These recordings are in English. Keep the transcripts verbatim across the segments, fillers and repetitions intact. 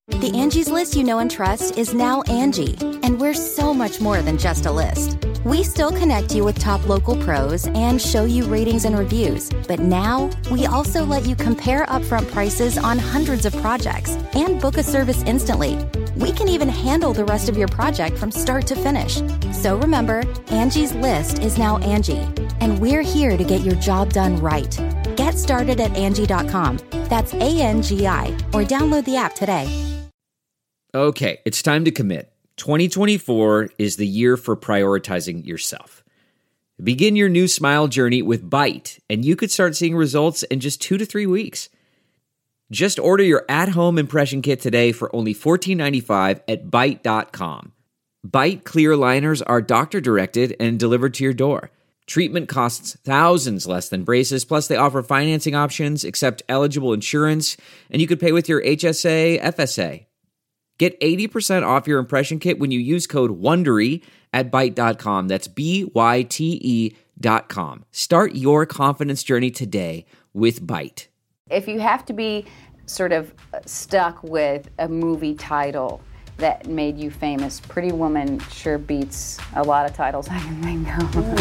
The Angie's List you know and trust is now Angie, and we're so much more than just a list. We still connect you with top local pros and show you ratings and reviews, but now we also let you compare upfront prices on hundreds of projects and book a service instantly. We can even handle the rest of your project from start to finish. So remember, Angie's List is now Angie, and we're here to get your job done right. Get started at Angie dot com. That's A N G I, or download the app today. Okay, it's time to commit. twenty twenty-four is the year for prioritizing yourself. Begin your new smile journey with Byte, and you could start seeing results in just two to three weeks. Just order your at-home impression kit today for only fourteen ninety-five at Byte dot com. Byte clear liners are doctor-directed and delivered to your door. Treatment costs thousands less than braces, plus they offer financing options, accept eligible insurance, and you could pay with your H S A, F S A. Get eighty percent off your impression kit when you use code WONDERY at Byte dot com. That's B Y T E dot com. Start your confidence journey today with Byte. If you have to be sort of stuck with a movie title that made you famous, Pretty Woman sure beats a lot of titles I can think of.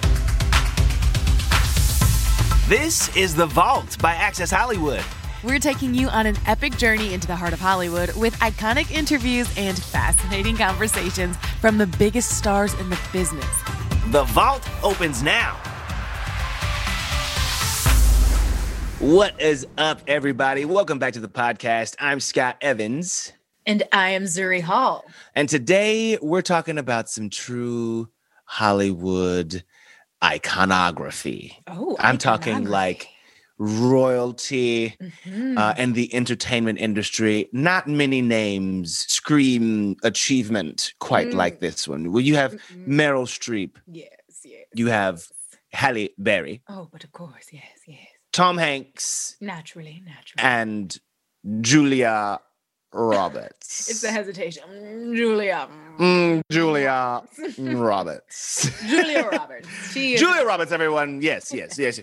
This is The Vault by Access Hollywood. We're taking you on an epic journey into the heart of Hollywood with iconic interviews and fascinating conversations from the biggest stars in the business. The Vault opens now. What is up, everybody? Welcome back to the podcast. I'm Scott Evans. And I am Zuri Hall. And today we're talking about some true Hollywood iconography. Oh, I'm talking like royalty mm-hmm. uh, and the entertainment industry. Not many names scream achievement quite mm. like this one. Well, you have mm-hmm. Meryl Streep. Yes, yes. You have Halle Berry. Oh, but of course, yes, yes. Tom Hanks. Naturally, naturally. And Julia Roberts. It's the hesitation. Mm, Julia. Mm, Julia Roberts. Julia Roberts. She is- Julia Roberts, everyone. Yes, yes, yes.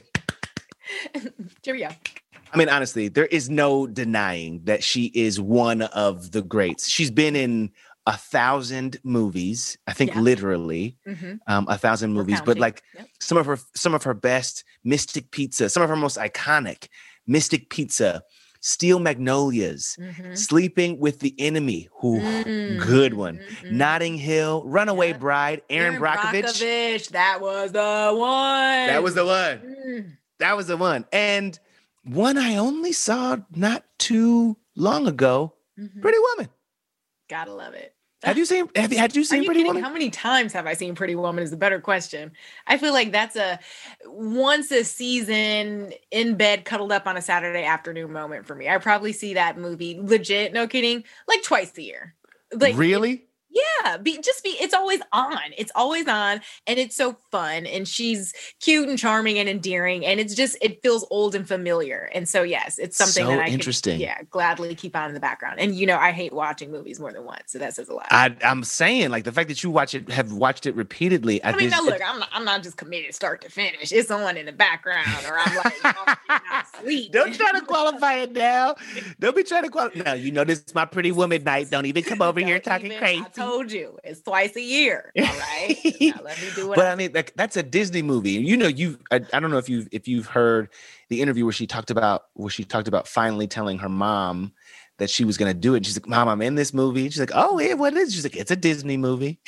Cheerio. I mean, honestly, there is no denying that she is one of the greats. She's been in a thousand movies, I think yeah. literally mm-hmm. um, a thousand movies, but like yep. some of her, some of her best, Mystic Pizza, some of her most iconic, Mystic Pizza, Steel Magnolias, mm-hmm. Sleeping with the Enemy, who mm-hmm. good one, mm-hmm. Notting Hill, Runaway yeah. Bride, Erin, Erin Brockovich. Brockovich. That was the one. That was the one. Mm. That was the one. And one I only saw not too long ago, mm-hmm. Pretty Woman. Gotta love it. Have you seen, have you, had you seen you Pretty kidding? Woman? How many times have I seen Pretty Woman is the better question. I feel like that's a once a season in bed, cuddled up on a Saturday afternoon moment for me. I probably see that movie legit, no kidding, like twice a year. Like really? Yeah, be just be it's always on. It's always on and it's so fun and she's cute and charming and endearing and it's just it feels old and familiar. And so yes, it's something so that I interesting. Could, yeah, gladly keep on in the background. And you know, I hate watching movies more than once, so that says a lot. I, I'm saying like the fact that you watch it have watched it repeatedly. I, I mean, now look, I'm not, I'm not just committed start to finish. It's on in the background or I'm like oh, not asleep. Don't try to qualify it now. Don't be trying to qualify. No, you know this is my Pretty Woman night. Don't even come over here talking even, crazy. I told you. It's twice a year, all right? Now let me do what but I, I mean, like, that's a Disney movie. You know, you I, I don't know if you if you've heard the interview where she talked about where she talked about finally telling her mom that she was going to do it. And she's like, "Mom, I'm in this movie." And she's like, "Oh, yeah, what is it?" She's like, "It's a Disney movie,"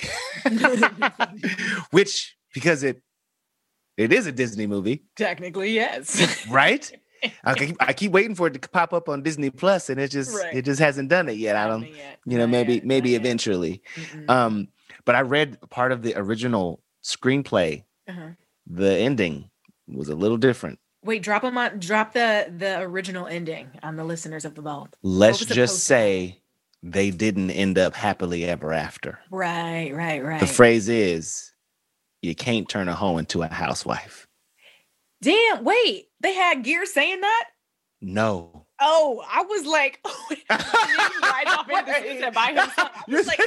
which because it it is a Disney movie. Technically, yes. Right. I keep, I keep waiting for it to pop up on Disney Plus, and it just right. it just hasn't done it yet. I don't, yet. you know, Not maybe yet. maybe Not eventually. Um, but I read part of the original screenplay. Uh-huh. The ending was a little different. Wait, drop them on. Drop the the original ending on the listeners of the Vault. Let's just say they didn't end up happily ever after. Right, right, right. The phrase is, "You can't turn a hoe into a housewife." Damn, wait, they had Gear saying that? No. Oh, I was like, oh, right off into the said by himself. I was like,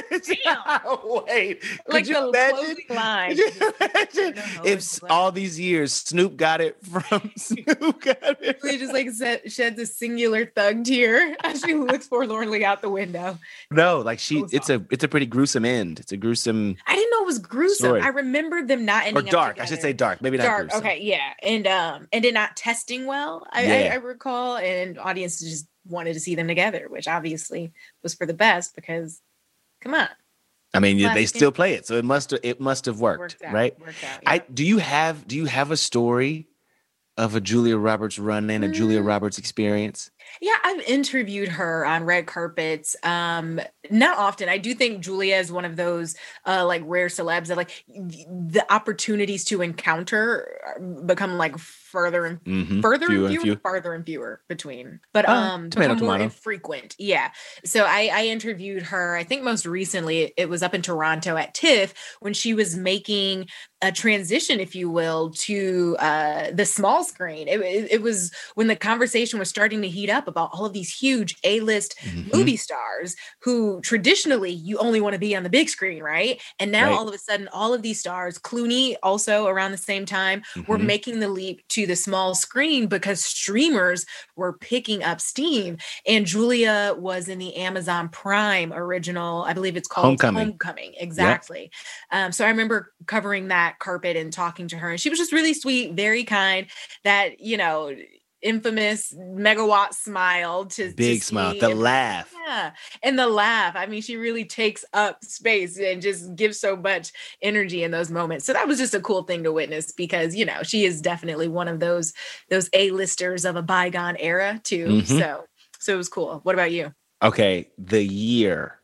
damn. Wait. Like Could the you imagine? closing line. Could you imagine if all these years Snoop got it from Snoop got it? He just like sheds a singular thug tear as she looks forlornly out the window. No, like she, it's a, it's a pretty gruesome end. It's a gruesome. I didn't know it was gruesome. Story. I remembered them not ending or dark. Up together. I should say dark. Maybe not dark. gruesome. Okay, yeah, and um, and it not testing well. I, Yeah. I, I recall, and audiences just wanted to see them together, which obviously was for the best because, come on. I mean, yeah, they Classic. still play it, so it must it must have worked, Worked out, right? worked out, I yeah. do you have do you have a story of a Julia Roberts run in, a Julia Mm. Roberts experience? Yeah, I've interviewed her on red carpets. Um, not often. I do think Julia is one of those uh, like rare celebs that like the opportunities to encounter become like further and Mhm. further Few and and fewer, few. farther and fewer between. But Oh, um, tomato, become more tomato. infrequent. Yeah. So I, I interviewed her. I think most recently it was up in Toronto at TIFF when she was making a transition, if you will, to uh, the small screen. It, it, it was when the conversation was starting to heat up about all of these huge A-list Mhm. movie stars who traditionally you only want to be on the big screen, right? And now Right. all of a sudden, all of these stars, Clooney also around the same time, were Mhm. making the leap to the small screen because streamers were picking up steam. And Julia was in the Amazon Prime original, I believe it's called Homecoming. Homecoming. Exactly. Um, so I remember covering that carpet and talking to her, and she was just really sweet, very kind. That, you know, infamous megawatt smile to Big to smile, see the and- laugh. yeah, and the laugh. I mean, she really takes up space and just gives so much energy in those moments. So that was just a cool thing to witness because, you know, she is definitely one of those those A-listers of a bygone era too. Mhm. So so it was cool. What about you? Okay, the year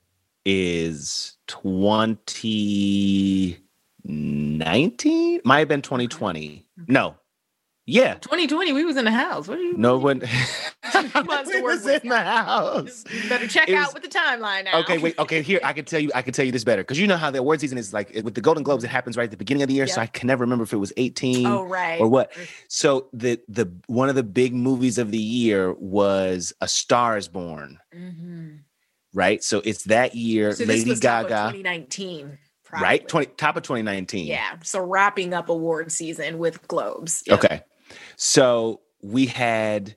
is twenty nineteen. Might have been twenty twenty. No. Yeah. twenty twenty, we was in the house. What are you? No one months to we work was with. in the house. You better check It out was- with the timeline now. Okay, wait. Okay, here I can tell you. I can tell you this better because you know how the award season is like with the Golden Globes. It happens right at the beginning of the year, so Yep. I can never remember if it was eighteen Oh, right. or what. So the the one of the big movies of the year was A Star Is Born, Mhm. right? So it's that year. So this Lady was top of Gaga, twenty nineteen, right? probably. Twenty top of twenty nineteen. Yeah. So wrapping up award season with Globes. Yep. Okay. So we had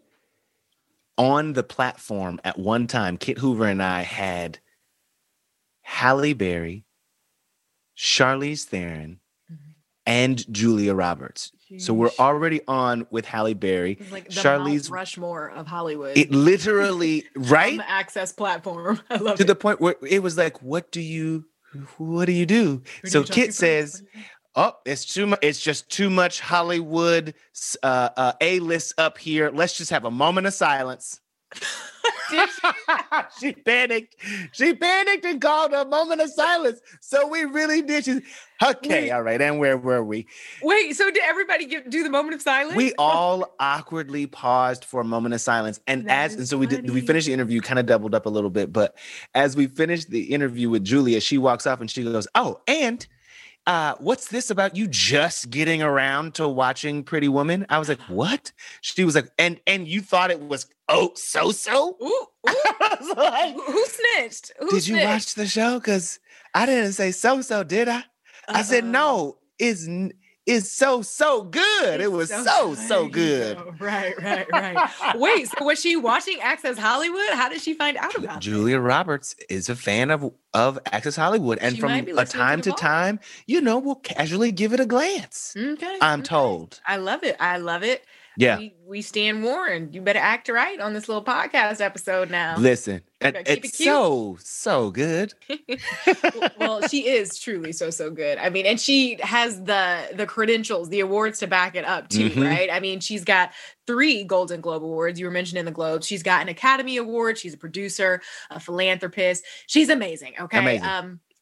on the platform at one time, Kit Hoover and I had Halle Berry, Charlize Theron, Mm-hmm. and Julia Roberts. So we're Sheesh. already on with Halle Berry. It's like the Charlize, Mount Rushmore of Hollywood. it literally, on right? the Access platform. I love To it. the point where it was like, what do you, what do you do? Who do So you talk to Kit first? says, oh, it's too much. It's just too much Hollywood uh, uh, A-list up here. Let's just have a moment of silence. Did she panicked. She panicked and called a moment of silence. So we really did. She's, okay, Wait. all right. And where were we? Wait, so did everybody give, do the moment of silence? We all awkwardly paused for a moment of silence. And That as is and so we did we funny. finished the interview, kind of doubled up a little bit. But as we finished the interview with Julia, she walks off and she goes, oh, and uh, what's this about you just getting around to watching Pretty Woman? I was like, what? She was like, and and you thought it was oh so so? Ooh, ooh. I was like, Who who snitched? Who did you snitched? watch the show? Because I didn't say so so, did I? I said Uh-uh. no. It's n- it's so so good. It was so so good. Oh, right, right, right. Wait, so was she watching Access Hollywood? How did she find out about Julia Roberts is a fan of of Access Hollywood, and She from might be a listening to time the to pod. time, you know, we'll casually give it a glance. it? Okay, I'm okay. told. I love it. I love it. Yeah. We, we stand warned. You better act right on this little podcast episode now. Listen, it- gotta keep it it's cute. so so good. Well, she is truly so so good. I mean, and she has the the credentials, the awards to back it up too, Mhm. right? I mean, she's got three Golden Globe awards. You were mentioning the Globes. She's got an Academy Award. She's a producer, a philanthropist. She's amazing. Okay. Amazing. Um,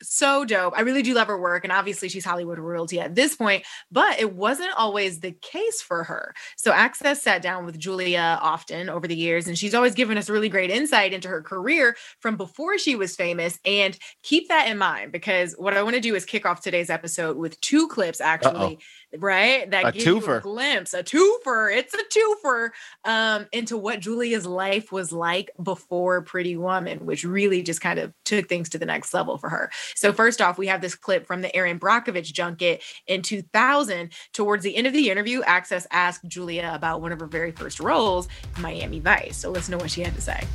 so dope. I really do love her work. And obviously she's Hollywood royalty at this point, but it wasn't always the case for her. So Access sat down with Julia often over the years, and she's always given us really great insight into her career from before she was famous. And keep that in mind, because what I want to do is kick off today's episode with two clips, actually. Uh-oh. Right? That a give twofer. you a glimpse, a twofer. It's a twofer um, into what Julia's life was like before Pretty Woman, which really just kind of took things to the next level for her. So first off, we have this clip from the Erin Brockovich junket in two thousand. Towards the end of the interview, Access asked Julia about one of her very first roles, Miami Vice. So let's know what she had to say.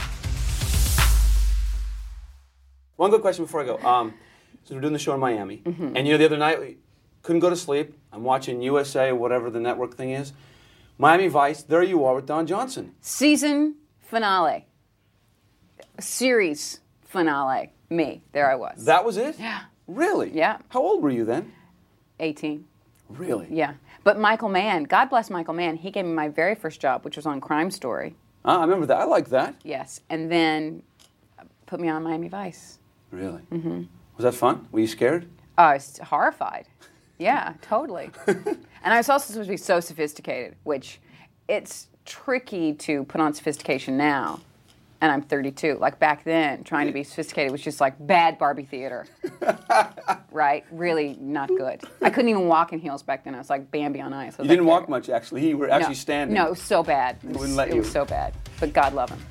One good question before I go. Um, so we're doing the show in Miami, mm-hmm. and you know the other night, couldn't go to sleep. I'm watching U S A, whatever the network thing is. Miami Vice, there you are with Don Johnson. Season finale. Series finale. Me. There I was. That was it? Yeah. Really? Yeah. How old were you then? eighteen. Really? Yeah. But Michael Mann, God bless Michael Mann, he gave me my very first job, which was on Crime Story. Ah, I remember that. I like that. Yes. And then put me on Miami Vice. Really? Mm-hmm. Was that fun? Were you scared? Oh, I was horrified. Yeah, totally. And I was also supposed to be so sophisticated, which it's tricky to put on sophistication now. And I'm thirty-two. Like back then, trying to be sophisticated was just like bad Barbie theater. Right? Really not good. I couldn't even walk in heels back then. I was like Bambi on ice. You didn't like, walk much, actually. You were actually no, standing. No, it was so bad. It was, wouldn't let it you. was so bad. But God love him.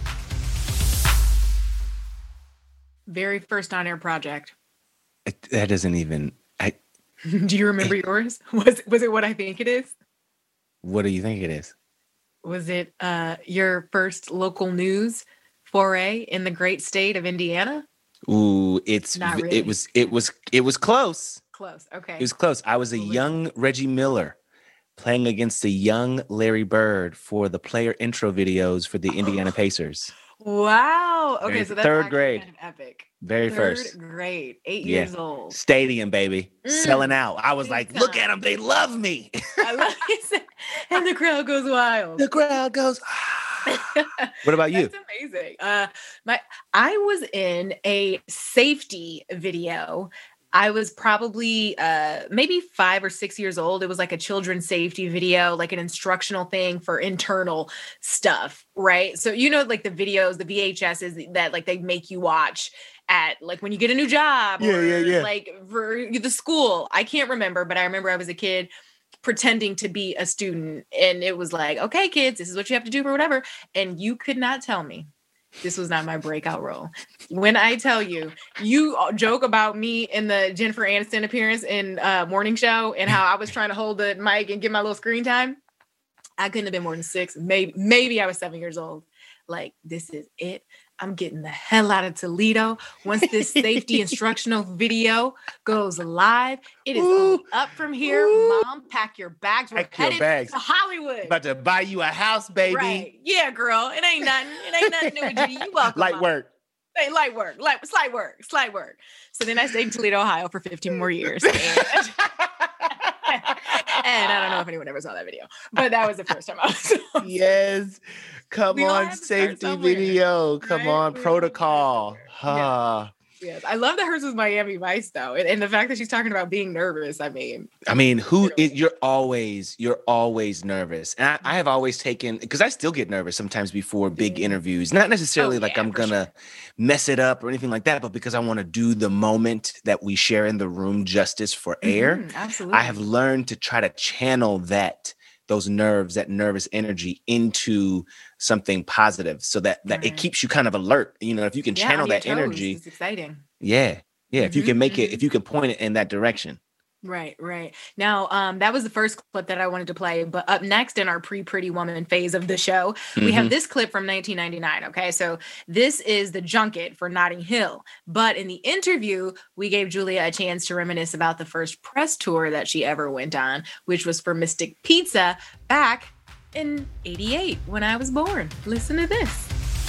Very first on-air project. It, that doesn't even... I. Do you remember it, yours? Was was it what I think it is? What do you think it is? Was it uh, your first local news foray in the great state of Indiana? Ooh, it's Not really. it was it was it was close. Close. Okay. It was close. I was a young Reggie Miller playing against a young Larry Bird for the player intro videos for the Indiana Pacers. Wow. Okay, Very, so that's third actually grade. kind of epic. Very Third first. grade, eight Yeah. years old. Stadium, baby. Mm. Selling out. I was Big like, look time. at them. They love me. I love it. And the crowd goes wild. The crowd goes, ah. What about you? That's amazing. Uh, my, I was in a safety video. I was probably uh, maybe five or six years old. It was like a children's safety video, like an instructional thing for internal stuff, right? So, you know, like the videos, the V H S's that like they make you watch at like when you get a new job Yeah, or yeah, yeah. like for the school. I can't remember, but I remember I was a kid pretending to be a student, and it was like, okay, kids, this is what you have to do for whatever. And you could not tell me this was not my breakout role. When I tell you, you joke about me in the Jennifer Aniston appearance in uh, Morning Show and how I was trying to hold the mic and get my little screen time. I couldn't have been more than six. Maybe, maybe I was seven years old. Like, this is it. I'm getting the hell out of Toledo. Once this safety instructional video goes live, it is Ooh. only up from here. Ooh. Mom, pack your bags. We're Pack your headed bags. to Hollywood. About to buy you a house, baby. Right. Yeah, girl. It ain't nothing. It ain't nothing new with you. You welcome. Light Mom. work. Hey, light work. Light, slight work. Slight work. So then I stayed in Toledo, Ohio for fifteen more years. And, and I don't know if anyone ever saw that video, but that was the first time I was. Yes. Come We all on, have to start safety somewhere, video. Come right? on, We all protocol. have to Ah. Yes. I love that hers was Miami Vice, though. And, and the fact that she's talking about being nervous, I mean. I mean, who it, you're always you're always nervous, and I, I have always taken because I still get nervous sometimes before big interviews. Not necessarily Oh, like yeah, I'm for gonna sure. mess it up or anything like that, but because I want to do the moment that we share in the room justice for air. Mhm, absolutely. I have learned to try to channel that those nerves, that nervous energy into something positive, so that that it Right. keeps you kind of alert. You know, if you can Yeah, channel on your that toes. energy, It's exciting. yeah, yeah. If you Mhm, can make it, mhm. if you can point it in that direction. Right, right. Now, um, that was the first clip that I wanted to play. But up next in our pre-Pretty Woman phase of the show, we have Mhm. this clip from nineteen ninety-nine. Okay, so this is the junket for Notting Hill. But in the interview, we gave Julia a chance to reminisce about the first press tour that she ever went on, which was for Mystic Pizza back in eighty-eight when I was born. Listen to this.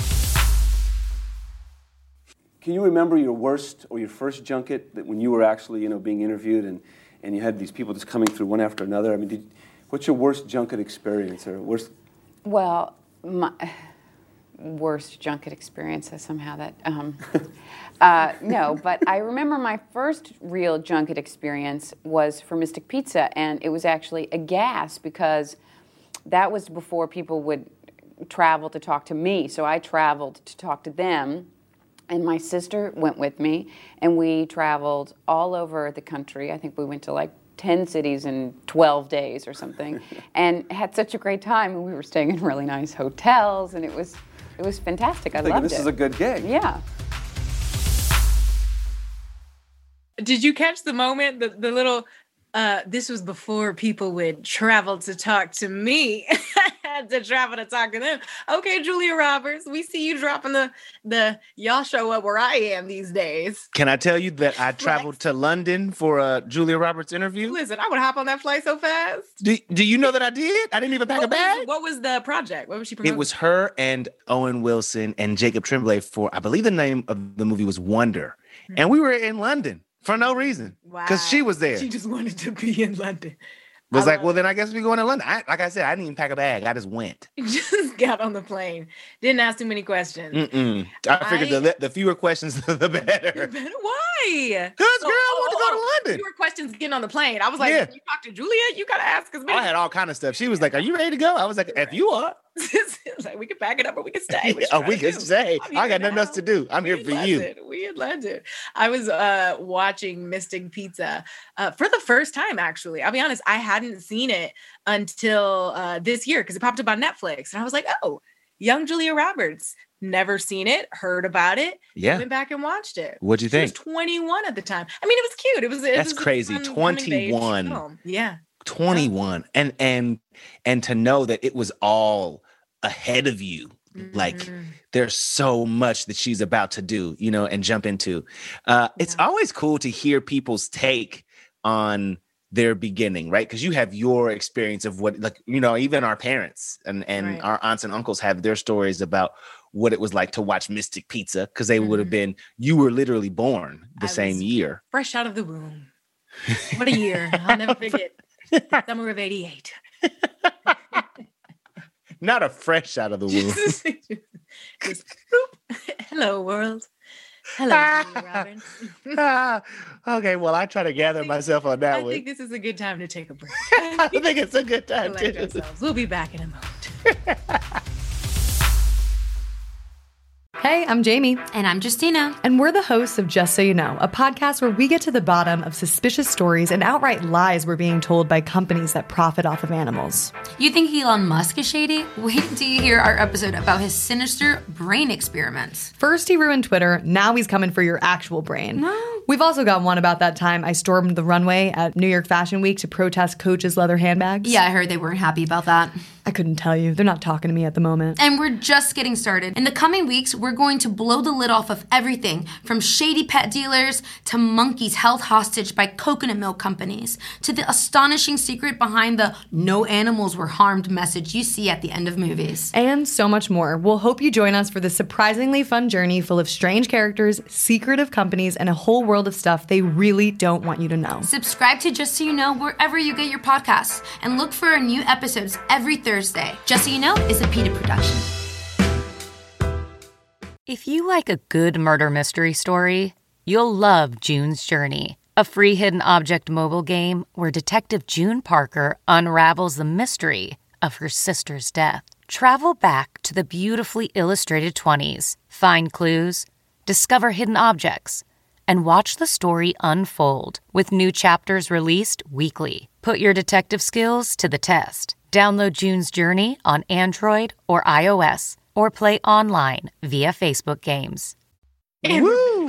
Can you remember your worst or your first junket that when you were actually, you know, being interviewed and, and you had these people just coming through one after another? I mean, did, what's your worst junket experience or worst? Well, my, worst junket experience. Somehow that, um, uh, no, but I remember my first real junket experience was for Mystic Pizza, and it was actually a gas because that was before people would travel to talk to me. So I traveled to talk to them, and my sister went with me, and we traveled all over the country. I think we went to like ten cities in twelve days or something, and had such a great time. And we were staying in really nice hotels, and it was it was fantastic. I I'm thinking loved this it. This is a good gig. Yeah. Did you catch the moment, the, the little, uh, this was before people would travel to talk to me. I had to travel to talk to them. Okay, Julia Roberts, we see you dropping the, the y'all show up where I am these days. Can I tell you that I traveled to London for a Julia Roberts interview? Listen, I would hop on that flight so fast. Do, do you know that I did? I didn't even pack what a bag. Was, what was the project? What was she promoting? It was her and Owen Wilson and Jacob Tremblay for, I believe the name of the movie was Wonder. Mm-hmm. And we were in London for no reason. Wow. Because she was there. She just wanted to be in London. Was like, well, then I guess we're going to London. I, like I said, I didn't even pack a bag. I just went. Just got on the plane. Didn't ask too many questions. Mm-mm. I figured I, the the fewer questions, the better. Why? Because, girl, I want to go to London. Fewer questions getting on the plane. I was like, yeah. You talk to Julia, you got to ask us. I had all kind of stuff. She was like, are you ready to go? I was like, if you are. Like, we can pack it up or we can stay. Yeah, we can stay. I got nothing now. else to do. I'm we here for London. you. We in London. I was uh, watching Mystic Pizza uh, for the first time, actually. I'll be honest, I hadn't seen it until uh, this year because it popped up on Netflix. And I was like, oh, young Julia Roberts. Never seen it, heard about it. Yeah. Went back and watched it. What'd you think? She was twenty-one at the time. I mean, it was cute. It was it That's was crazy. twenty-one. Yeah. twenty-one. And and and to know that it was all ahead of you. Mm-hmm. Like there's so much that she's about to do, you know, and jump into. Uh, yeah. It's always cool to hear people's take on their beginning, right? Because you have your experience of what, like, you know, even our parents and, and right. our aunts and uncles have their stories about what it was like to watch Mystic Pizza, because they mm-hmm. would have been, you were literally born the I same year. Fresh out of the womb. What a year. I'll never forget. Summer of eighty-eight. Not a fresh out of the womb. just, just, boop. Hello, world. Hello, Robin. ah, okay, well, I try to gather think, myself on that I one. I think this is a good time to take a break. I think it's a good time to too. We'll be back in a moment. Hey, I'm Jamie. And I'm Justina. And we're the hosts of Just So You Know, a podcast where we get to the bottom of suspicious stories and outright lies we're being told by companies that profit off of animals. You think Elon Musk is shady? Wait until you hear our episode about his sinister brain experiments. First he ruined Twitter, now he's coming for your actual brain. No. We've also got one about that time I stormed the runway at New York Fashion Week to protest Coach's leather handbags. Yeah, I heard they weren't happy about that. I couldn't tell you. They're not talking to me at the moment. And we're just getting started. In the coming weeks, we're going to blow the lid off of everything from shady pet dealers to monkeys held hostage by coconut milk companies to the astonishing secret behind the no animals were harmed message you see at the end of movies. And so much more. We'll hope you join us for this surprisingly fun journey full of strange characters, secretive companies, and a whole world of stuff they really don't want you to know. Subscribe to Just So You Know wherever you get your podcasts and look for our new episodes every Thursday. Just So You Know is a PETA production. If you like a good murder mystery story, you'll love June's Journey, a free hidden object mobile game where Detective June Parker unravels the mystery of her sister's death. Travel back to the beautifully illustrated twenties, find clues, discover hidden objects, and watch the story unfold with new chapters released weekly. Put your detective skills to the test. Download June's Journey on Android or iOS, or play online via Facebook games. Woo!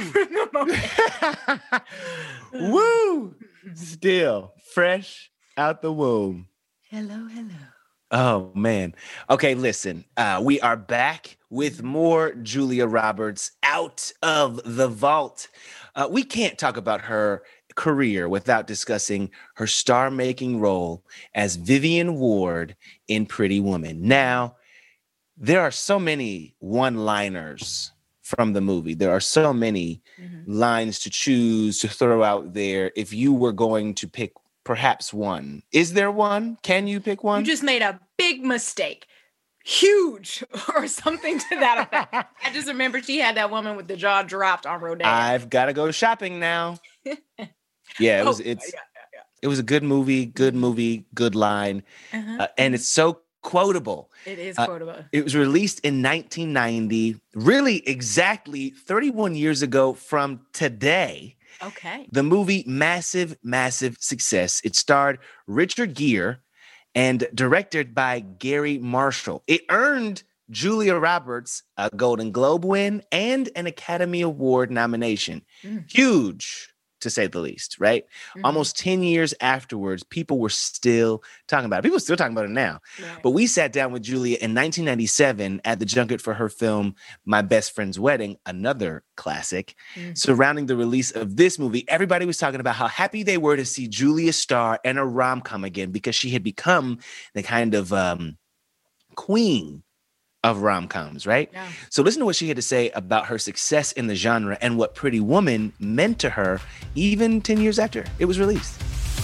Woo! Still fresh out the womb. Hello, hello. Oh, man. Okay, listen. Uh, we are back with more Julia Roberts out of the vault. Uh, we can't talk about her career without discussing her star-making role as Vivian Ward in Pretty Woman. Now, there are so many one-liners from the movie. There are so many mm-hmm. lines to choose to throw out there. If you were going to pick perhaps one, is there one? Can you pick one? You just made a big mistake. huge or something to that effect. I just remember she had that woman with the jaw dropped on Rodan. I've got to go shopping now. Yeah, it was. Oh, it's. yeah, yeah, yeah. It was a good movie. Good movie. Good line, Uh-huh. uh, and it's so quotable. It is Uh, quotable. It was released in nineteen ninety, really exactly thirty-one years ago from today. Okay. The movie, massive, massive success. It starred Richard Gere and directed by Gary Marshall. It earned Julia Roberts a Golden Globe win and an Academy Award nomination. Mm. Huge, to say the least, right? Mhm. Almost ten years afterwards, people were still talking about it. People are still talking about it now. Right. But we sat down with Julia in nineteen ninety-seven at the junket for her film, My Best Friend's Wedding, another classic. Mm. Surrounding the release of this movie, everybody was talking about how happy they were to see Julia star in a rom-com again because she had become the kind of um, queen of rom-coms, right? Yeah. So listen to what she had to say about her success in the genre and what Pretty Woman meant to her even ten years after it was released.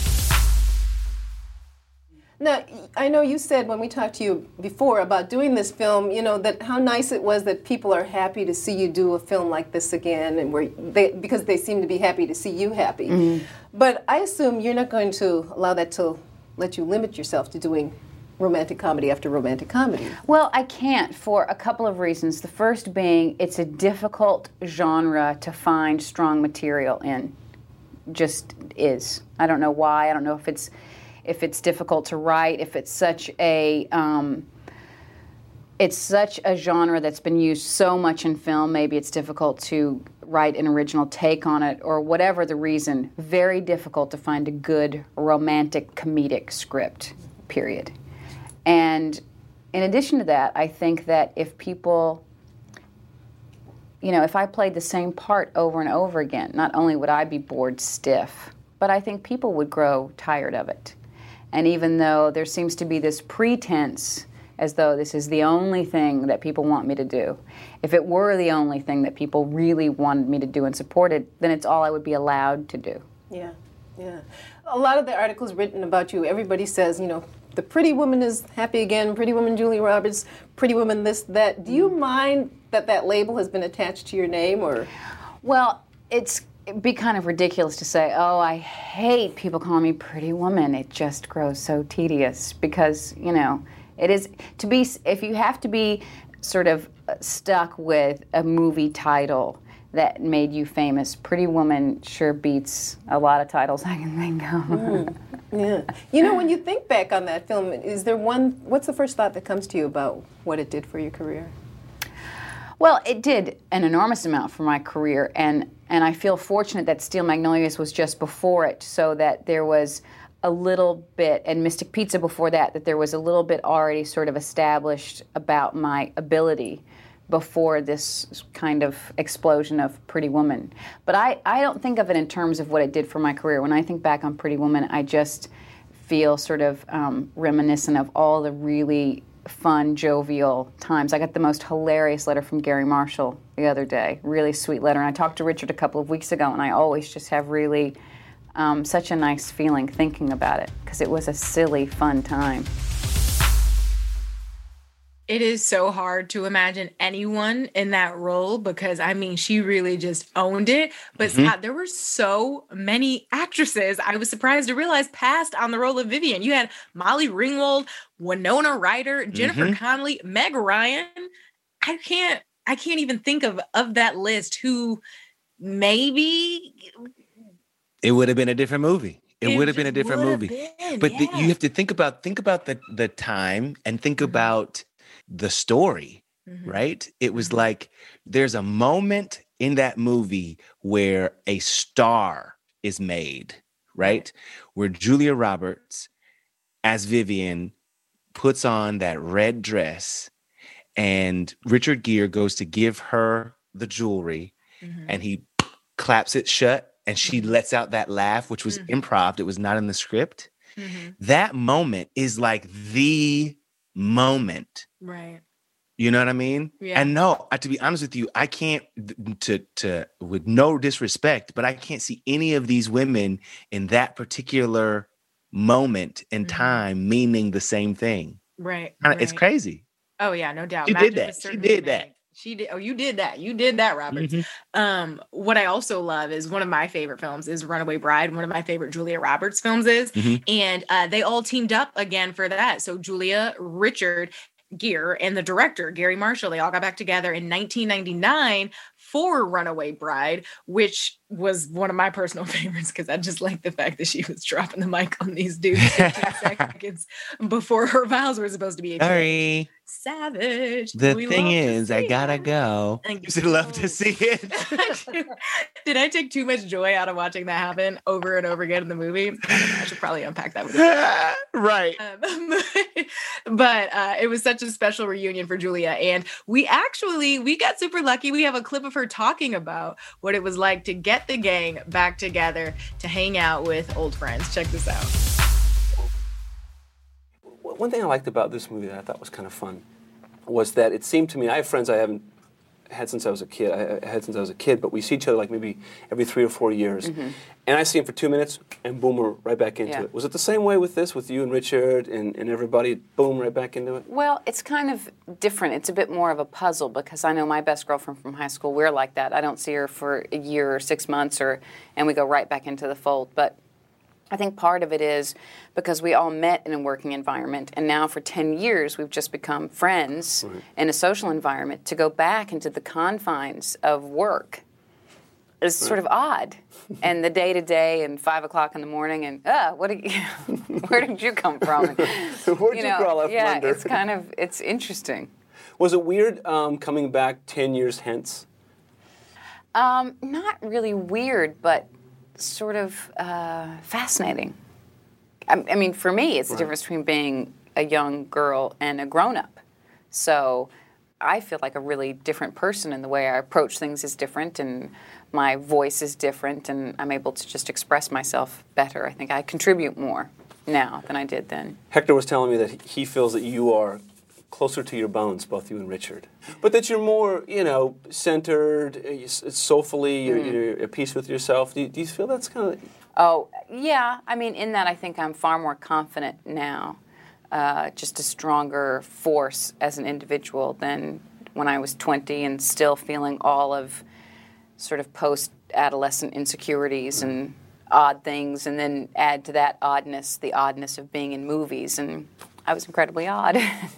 Now, I know you said when we talked to you before about doing this film, you know, that how nice it was that people are happy to see you do a film like this again, and where they because they seem to be happy to see you happy. Mm-hmm. But I assume you're not going to allow that to let you limit yourself to doing romantic comedy after romantic comedy. Well, I can't for a couple of reasons. The first being it's a difficult genre to find strong material in. Just is. I don't know why. I don't know if it's if it's difficult to write, if it's such a um, it's such a genre that's been used so much in film, maybe it's difficult to write an original take on it, or whatever the reason. Very difficult to find a good romantic comedic script, period. And in addition to that, I think that if people, you know, if I played the same part over and over again, not only would I be bored stiff, but I think people would grow tired of it. And even though there seems to be this pretense as though this is the only thing that people want me to do, if it were the only thing that people really wanted me to do and supported, then it's all I would be allowed to do. Yeah, yeah. A lot of the articles written about you, everybody says, you know, the Pretty Woman is happy again, Pretty Woman Julia Roberts, Pretty Woman this, that. Do you mind that that label has been attached to your name, or? Well, it's it'd be kind of ridiculous to say, oh, I hate people calling me Pretty Woman. It just grows so tedious because, you know, it is to be, if you have to be sort of stuck with a movie title that made you famous, Pretty Woman sure beats a lot of titles I can think of. Mm, yeah. You know, when you think back on that film, is there one, what's the first thought that comes to you about what it did for your career? Well, it did an enormous amount for my career, and, and I feel fortunate that Steel Magnolias was just before it, so that there was a little bit, and Mystic Pizza before that, that there was a little bit already sort of established about my ability before this kind of explosion of Pretty Woman. But I, I don't think of it in terms of what it did for my career. When I think back on Pretty Woman, I just feel sort of um, reminiscent of all the really fun, jovial times. I got the most hilarious letter from Gary Marshall the other day, really sweet letter. And I talked to Richard a couple of weeks ago, and I always just have really um, such a nice feeling thinking about it, because it was a silly, fun time. It is so hard to imagine anyone in that role because, I mean, she really just owned it. But Mm-hmm. Scott, there were so many actresses, I was surprised to realize, passed on the role of Vivian. You had Molly Ringwald, Winona Ryder, Jennifer Mm-hmm. Connelly, Meg Ryan. I can't, I can't even think of, of that list who maybe... It would have been a different movie. It, It would have been a just different would have movie. been, But the, yeah. you have to think about think about the the time and think about the story, Mhm. right? It was Mhm. like there's a moment in that movie where a star is made, right? Where Julia Roberts as Vivian puts on that red dress and Richard Gere goes to give her the jewelry Mhm. and he claps it shut and she lets out that laugh, which was Mhm. improv. It was not in the script. Mhm. That moment is like the moment. Right. You know what I mean? Yeah. And no, I, to be honest with you, I can't, to to with no disrespect, but I can't see any of these women in that particular moment in Mhm. time meaning the same thing. Right. Kinda- It's right. crazy. Oh yeah, no doubt. She Magic did that. was She certainly did manic. that. She did. Oh, you did that. You did that, Robert. Mm-hmm. Um, what I also love is one of my favorite films is Runaway Bride. One of my favorite Julia Roberts films is, Mm-hmm. and uh, they all teamed up again for that. So Julia, Richard Gere, and the director Gary Marshall, they all got back together in nineteen ninety-nine for Runaway Bride, which was one of my personal favorites because I just like the fact that she was dropping the mic on these dudes fifteen seconds before her vows were supposed to be. Sorry. Savage. The We thing love to is, I see gotta it. go. I You should love to see it. Did I take too much joy out of watching that happen over and over again in the movie? I should probably unpack that with you. Right. Um, but uh, it was such a special reunion for Julia. And we actually, we got super lucky. We have a clip of her talking about what it was like to get the gang back together to hang out with old friends. Check this out. One thing I liked about this movie that I thought was kind of fun was that it seemed to me, I have friends I haven't had since I was a kid, I had since I was a kid, but we see each other like maybe every three or four years. Mm-hmm. And I see him for two minutes and boom, we're right back into Yeah. it. Was it the same way with this, with you and Richard and, and everybody, boom, right back into it? Well, it's kind of different. It's a bit more of a puzzle because I know my best girlfriend from high school, we're like that. I don't see her for a year or six months or and we go right back into the fold. But I think part of it is because we all met in a working environment, and now for ten years we've just become friends right. in a social environment. To go back into the confines of work is right. sort of odd. And the day-to-day and five o'clock in the morning and, ah, what? Did you, where did you come from? And, Where'd you, you know, crawl up yeah, under? it's kind of, it's interesting. Was it weird um, coming back ten years hence? Um, not really weird, but sort of uh, fascinating. I, I mean, for me, it's right. the difference between being a young girl and a grown-up. So I feel like a really different person, and the way I approach things is different, and my voice is different, and I'm able to just express myself better. I think I contribute more now than I did then. Hector was telling me that he feels that you are closer to your bones, both you and Richard. But that you're more, you know, centered, soulfully, you're, mm. you're at peace with yourself. Do you, do you feel that's kind of... Oh, yeah. I mean, in that I think I'm far more confident now, uh, just a stronger force as an individual than when I was twenty and still feeling all of sort of post-adolescent insecurities mm. and odd things, and then add to that oddness, the oddness of being in movies, and I was incredibly odd.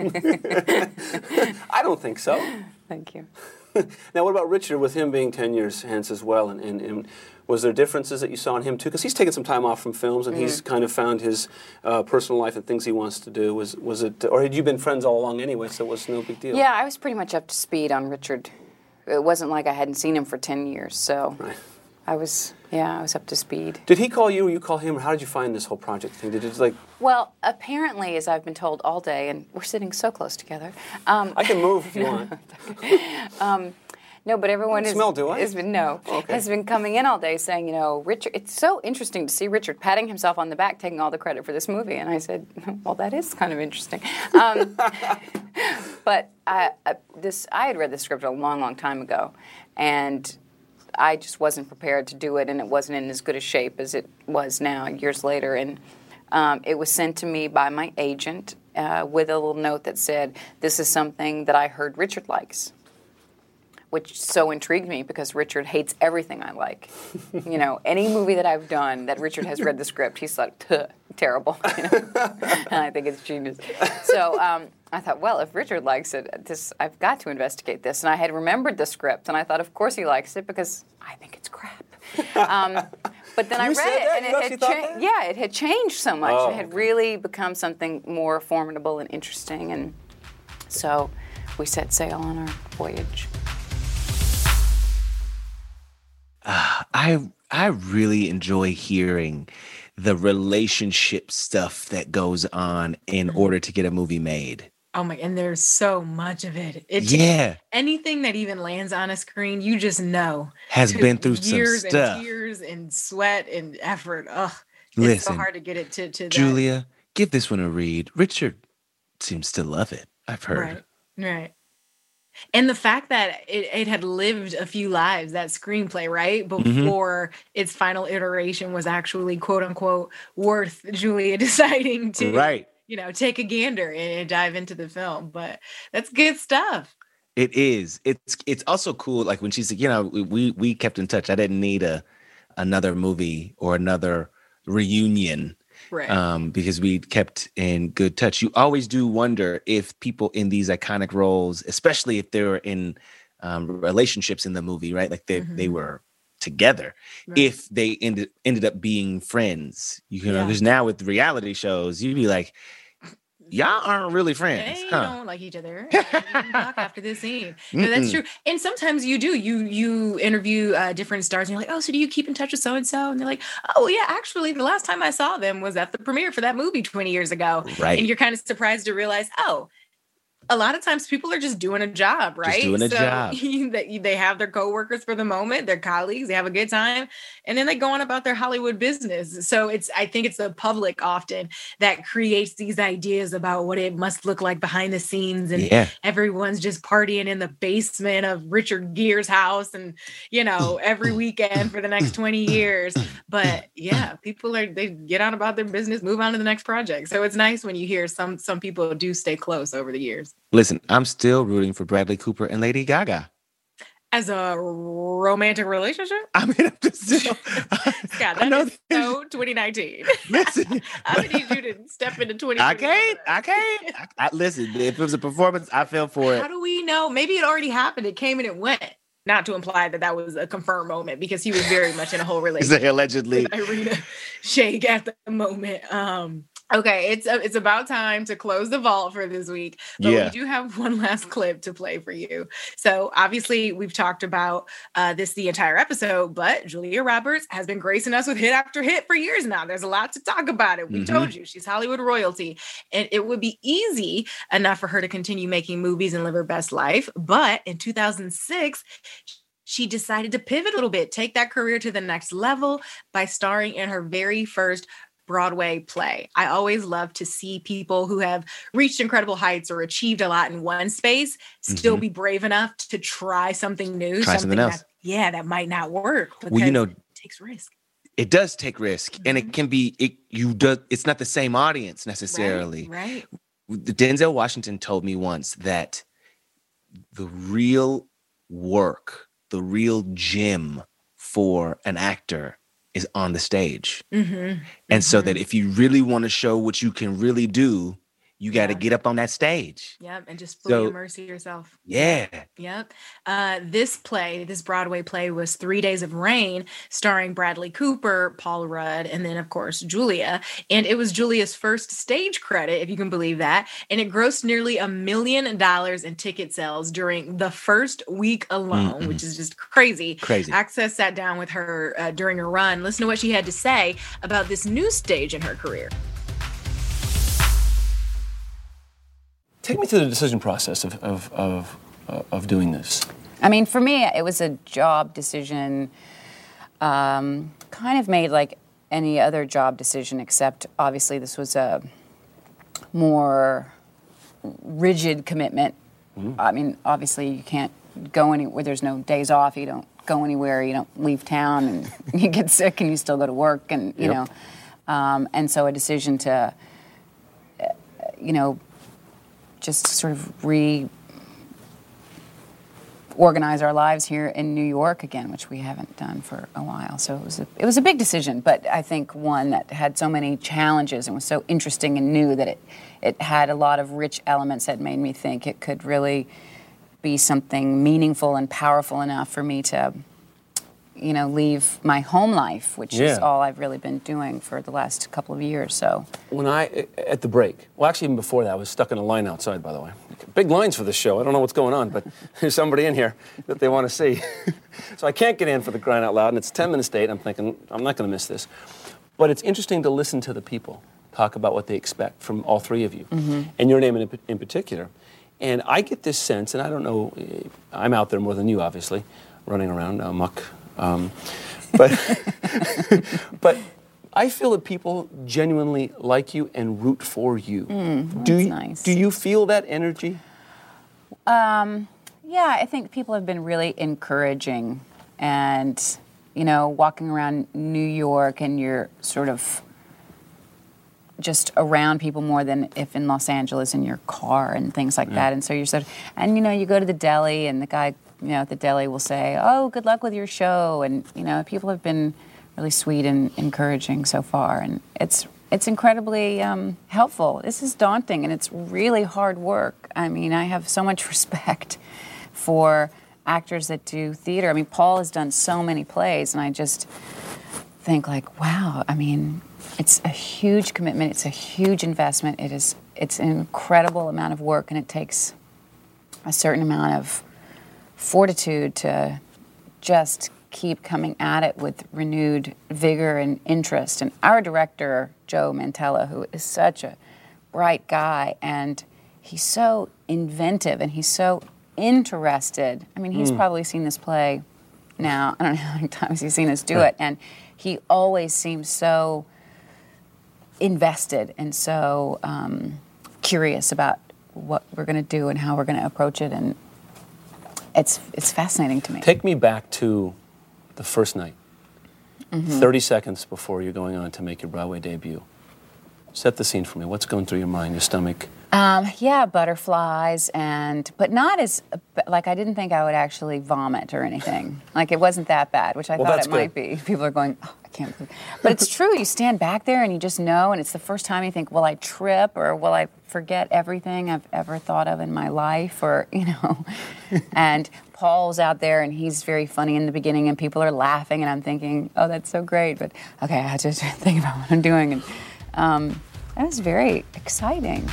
I don't think so. Thank you. Now, what about Richard, with him being ten years hence as well, and, and, and was there differences that you saw in him too? Because he's taken some time off from films, and mm. he's kind of found his uh, personal life and things he wants to do. Was was it, or had you been friends all along anyway, so it was no big deal? Yeah, I was pretty much up to speed on Richard. It wasn't like I hadn't seen him for ten years, so right. I was, yeah, I was up to speed. Did he call you or you call him, or how did you find this whole project thing? Did it like... Well, apparently, as I've been told all day, and we're sitting so close together. Um, I can move if you want. um, no, but everyone is, smell, do I? has been no okay. has been coming in all day saying, you know, Richard. It's so interesting to see Richard patting himself on the back, taking all the credit for this movie. And I said, well, that is kind of interesting. Um, but I, I, this, I had read the script a long, long time ago, and I just wasn't prepared to do it, and it wasn't in as good a shape as it was now, years later. And um, it was sent to me by my agent uh, with a little note that said, this is something that I heard Richard likes, which so intrigued me because Richard hates everything I like. You know, any movie that I've done that Richard has read the script, he's like, terrible. You know? And I think it's genius. So um, I thought, well, if Richard likes it, this I've got to investigate this. And I had remembered the script, and I thought, of course he likes it because I think it's crap. Um, but then you I read said it, that? and You it had changed. Yeah, it had changed so much. Oh, it had okay. really become something more formidable and interesting, and so we set sail on our voyage. Uh, I I really enjoy hearing the relationship stuff that goes on in order to get a movie made. Oh my, and there's so much of it. It yeah. Anything that even lands on a screen, you just know. Has been through some years stuff. and tears and sweat and effort. Ugh. It's Listen, so hard to get it to, to Julia, that. give this one a read. Richard seems to love it, I've heard. Right, right. And the fact that it, it had lived a few lives, that screenplay, right? Before mm-hmm. its final iteration was actually, quote unquote, worth Julia deciding to right. you know, take a gander and, and dive into the film. But that's good stuff. It is. It's it's also cool. Like when she's like, you know, we we kept in touch. I didn't need a another movie or another reunion. Right. Um, because we kept in good touch. You always do wonder if people in these iconic roles, especially if they were in um, relationships in the movie, right? Like they, mm-hmm. they were together, right. if they ended ended up being friends. You know, because yeah. now with reality shows, you'd be like, y'all aren't really friends. They huh? don't like each other. Talk after this scene. No, that's true. And sometimes you do. You you interview uh, different stars, and you're like, oh, so do you keep in touch with so and so? And they're like, oh yeah, actually, the last time I saw them was at the premiere for that movie twenty years ago. Right. And you're kind of surprised to realize, oh, a lot of times people are just doing a job, right? Just doing a so job. they, they have their coworkers for the moment, their colleagues, they have a good time, and then they go on about their Hollywood business. So it's, I think it's the public often that creates these ideas about what it must look like behind the scenes. And yeah. everyone's just partying in the basement of Richard Gere's house and, you know, every weekend for the next twenty years. But yeah, people are, they get on about their business, move on to the next project. So it's nice when you hear some, some people do stay close over the years. Listen, I'm still rooting for Bradley Cooper and Lady Gaga. As a romantic relationship? I mean, I'm just still... Scott, that is so twenty nineteen. Listen. I need you to step into twenty twenty. I can't. I can't. I, I, listen, if it was a performance, I fell for it. How do we know? Maybe it already happened. It came and it went. Not to imply that that was a confirmed moment, because he was very much in a whole relationship. Allegedly. With Irina Shayk at the moment. Um, Okay, it's uh, it's about time to close the vault for this week, but yeah. we do have one last clip to play for you. So obviously we've talked about uh, this the entire episode, but Julia Roberts has been gracing us with hit after hit for years now. There's a lot to talk about it. We mm-hmm. told you she's Hollywood royalty, and it would be easy enough for her to continue making movies and live her best life. But in two thousand six, she decided to pivot a little bit, take that career to the next level by starring in her very first Broadway play. I always love to see people who have reached incredible heights or achieved a lot in one space still mm-hmm. be brave enough to try something new, try something, something else. That, yeah, that might not work. Well, you know, it takes risk. It does take risk, mm-hmm. and it can be it. You do. It's not the same audience necessarily. Right. right. Denzel Washington told me once that the real work, the real gym for an actor is on the stage. Mm-hmm. And mm-hmm. so that if you really want to show what you can really do, you got to yeah. get up on that stage. Yep. And just fully so, immerse yourself. Yeah. Yep. Uh, this play, this Broadway play was Three Days of Rain, starring Bradley Cooper, Paul Rudd, and then of course, Julia. And it was Julia's first stage credit, if you can believe that. And it grossed nearly a million dollars in ticket sales during the first week alone, mm-mm. which is just crazy. Crazy. Access sat down with her uh, during her run. Listen to what she had to say about this new stage in her career. Take me through the decision process of of of, uh, of doing this. I mean, for me, it was a job decision, um, kind of made like any other job decision, except obviously this was a more rigid commitment. Mm. I mean, obviously you can't go anywhere. There's no days off. You don't go anywhere. You don't leave town, and you get sick, and you still go to work, and you yep. know, um, and so a decision to, uh, you know. just sort of reorganize our lives here in New York again, which we haven't done for a while. So it was a, it was a big decision, but I think one that had so many challenges and was so interesting and new that it, it had a lot of rich elements that made me think it could really be something meaningful and powerful enough for me to, you know, leave my home life, which yeah. is all I've really been doing for the last couple of years. So when I, at the break, well, actually even before that, I was stuck in a line outside, by the way. Big lines for this show. I don't know what's going on, but there's somebody in here that they want to see. So I can't get in for the crying out loud, and it's ten minutes to eight. I'm thinking, I'm not going to miss this. But it's interesting to listen to the people talk about what they expect from all three of you, mm-hmm. and your name in, in particular. And I get this sense, and I don't know, I'm out there more than you, obviously, running around, uh, muck. Um, but but I feel that people genuinely like you and root for you. Mm, do that's you, nice. Do you feel that energy? Um, yeah, I think people have been really encouraging, and you know, walking around New York and you're sort of just around people more than if in Los Angeles in your car and things like yeah. that. And so you're sort of, and you know, you go to the deli and the guy, you know, at the deli will say, "Oh, good luck with your show." And you know, people have been really sweet and encouraging so far, and it's it's incredibly um, helpful. This is daunting and it's really hard work. I mean, I have so much respect for actors that do theater. I mean, Paul has done so many plays, and I just think like, wow. I mean, it's a huge commitment. It's a huge investment. It is. It's an incredible amount of work, and it takes a certain amount of fortitude to just keep coming at it with renewed vigor and interest. And our director, Joe Mantello, who is such a bright guy, and he's so inventive, and he's so interested. I mean, he's mm. probably seen this play now. I don't know how many times he's seen us do right. it, and he always seems so invested and so um, curious about what we're going to do and how we're going to approach it, and it's it's fascinating to me. Take me back to the first night, mm-hmm. thirty seconds before you're going on to make your Broadway debut. Set the scene for me. What's going through your mind, your stomach? Um, yeah, butterflies, and but not as, like, I didn't think I would actually vomit or anything. Like, it wasn't that bad, which I well, thought it good. might be. People are going, oh, I can't believe it. But it's true. You stand back there and you just know, and it's the first time you think, will I trip, or will I forget everything I've ever thought of in my life, or, you know. And Paul's out there, and he's very funny in the beginning, and people are laughing, and I'm thinking, oh, that's so great. But, okay, I have to think about what I'm doing. And um, that was very exciting.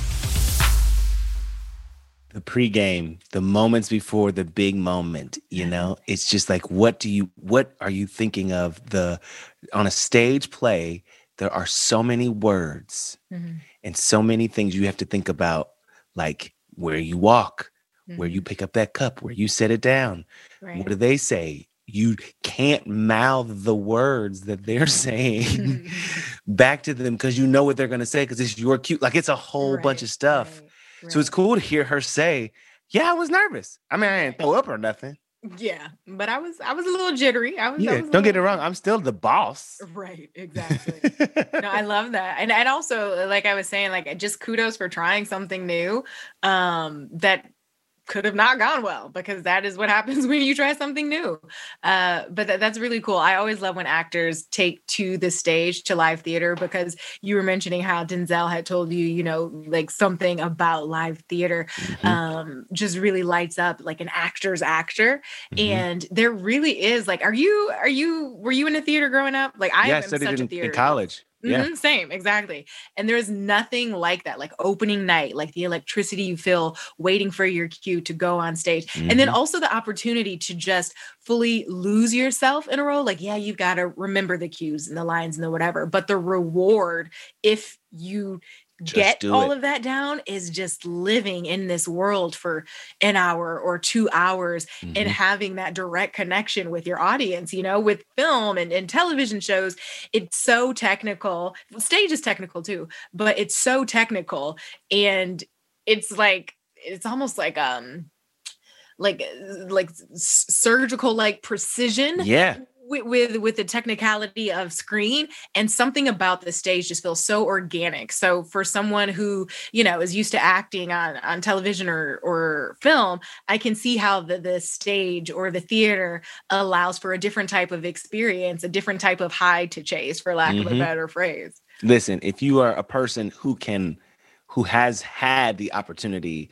The pregame, the moments before the big moment, you know, it's just like, what do you, what are you thinking of? The, on a stage play, there are so many words mm-hmm. and so many things you have to think about, like where you walk, mm-hmm. where you pick up that cup, where you set it down. Right. What do they say? You can't mouth the words that they're saying back to them because you know what they're going to say because it's your cue. Like, it's a whole right. bunch of stuff. Right. Right. So it's cool to hear her say, yeah, I was nervous. I mean, I didn't throw up or nothing. Yeah, but I was I was a little jittery. I was, yeah, I was don't get it wrong. I'm still the boss. Right, exactly. No, I love that. And and also, like I was saying, like, just kudos for trying something new um, that could have not gone well, because that is what happens when you try something new. Uh, but th- that's really cool. I always love when actors take to the stage, to live theater, because you were mentioning how Denzel had told you, you know, like something about live theater mm-hmm. um, just really lights up like an actor's actor. Mm-hmm. And there really is like, are you, are you, were you in a theater growing up? Like I yeah, am I studied such in, a theater. in college. Yeah. Mm-hmm, same, exactly. And there's nothing like that, like opening night, like the electricity you feel waiting for your cue to go on stage. Mm-hmm. And then also the opportunity to just fully lose yourself in a role. Like, yeah, you've got to remember the cues and the lines and the whatever, but the reward, if you Just get all it. of that down, is just living in this world for an hour or two hours mm-hmm. and having that direct connection with your audience. You know, with film and, and television shows, it's so technical. Stage is technical too, but it's so technical. And it's like, it's almost like, um, like, like surgical, like precision. Yeah. With, with with the technicality of screen, and something about the stage just feels so organic. So for someone who, you know, is used to acting on, on television or or film, I can see how the, the stage or the theater allows for a different type of experience, a different type of high to chase, for lack mm-hmm. of a better phrase. Listen, if you are a person who can, who has had the opportunity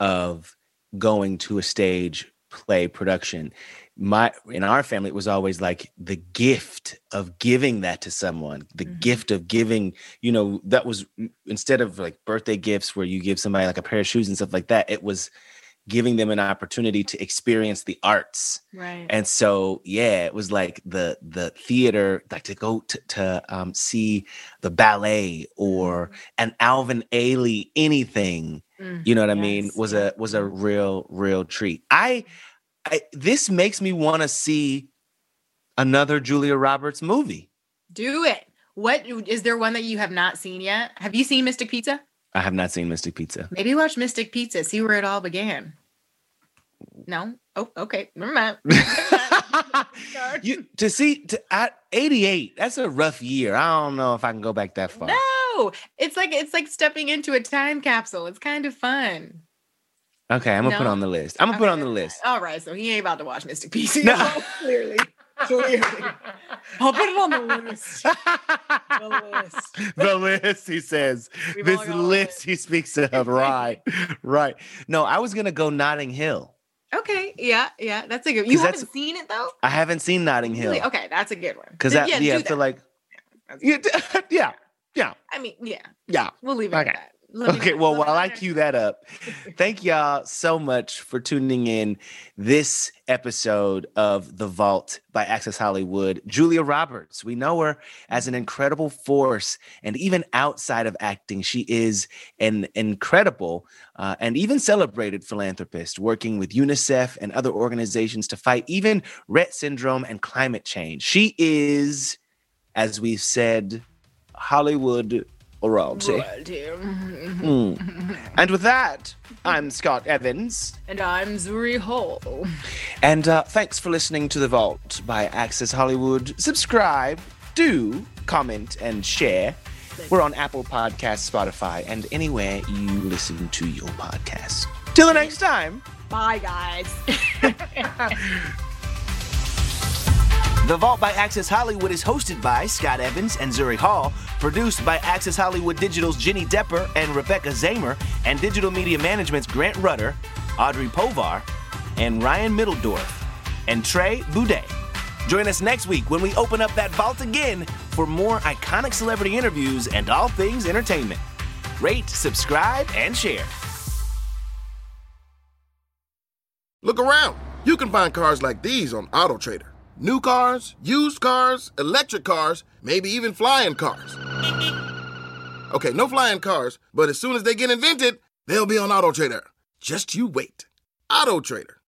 of going to a stage play production, My in our family, it was always like the gift of giving that to someone, the mm-hmm. gift of giving, you know, that was instead of like birthday gifts where you give somebody like a pair of shoes and stuff like that, it was giving them an opportunity to experience the arts. Right. And so, yeah, it was like the the theater, like to go to, to um, see the ballet or an Alvin Ailey, anything, mm-hmm. you know what yes. I mean, was yeah. a was a real, real treat. I I, this makes me want to see another Julia Roberts movie. Do it. What is there one that you have not seen yet? Have you seen Mystic Pizza? I have not seen Mystic Pizza. Maybe watch Mystic Pizza. See where it all began. No? Oh, okay. Never mind. you to see to, at eighty-eight. That's a rough year. I don't know if I can go back that far. No, do. It's like it's like stepping into a time capsule. It's kind of fun. Okay, I'm gonna no? put on the list. I'm gonna okay. put on the list. All right, so he ain't about to watch Mystic Pieces. No. Clearly. Clearly. I'll put it on the list. The list. The list, he says. We've this list he speaks of. Right. Right. No, I was gonna go Notting Hill. Okay, yeah, yeah, that's a good. You haven't seen it though? I haven't seen Notting Hill. Really? Okay, that's a good one. Because that, yeah, yeah, I feel like, yeah, yeah, yeah. I mean, yeah, yeah. We'll leave it okay. at that. Let Okay, me, well, while I cue that up, thank y'all so much for tuning in this episode of The Vault by Access Hollywood. Julia Roberts, we know her as an incredible force, and even outside of acting, she is an incredible uh, and even celebrated philanthropist, working with UNICEF and other organizations to fight even Rett syndrome and climate change. She is, as we've said, Hollywood royalty. royalty. Mm. And with that, I'm Scott Evans. And I'm Zuri Hall. And uh, thanks for listening to The Vault by Access Hollywood. Subscribe, do, comment, and share. We're on Apple Podcasts, Spotify, and anywhere you listen to your podcasts. Till the next time. Bye, guys. The Vault by Access Hollywood is hosted by Scott Evans and Zuri Hall, produced by Access Hollywood Digital's Jenny Depper and Rebecca Zamer, and Digital Media Management's Grant Rudder, Audrey Povar, and Ryan Middledorf, and Trey Boudet. Join us next week when we open up that vault again for more iconic celebrity interviews and all things entertainment. Rate, subscribe, and share. Look around. You can find cars like these on AutoTrader. New cars, used cars, electric cars, maybe even flying cars. Okay, no flying cars, but as soon as they get invented, they'll be on AutoTrader. Just you wait. AutoTrader.